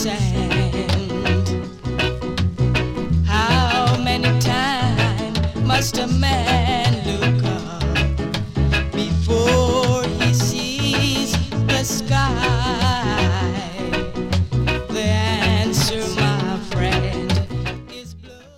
sand. How many times must a man look up before he sees the sky? The answer, my friend, is blood.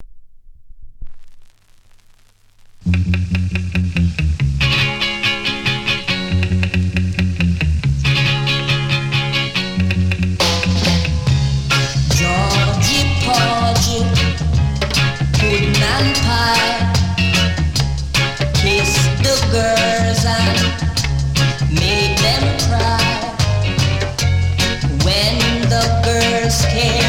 Georgie Porgy, pudding and pie, kiss the girls and make them cry. When the girls came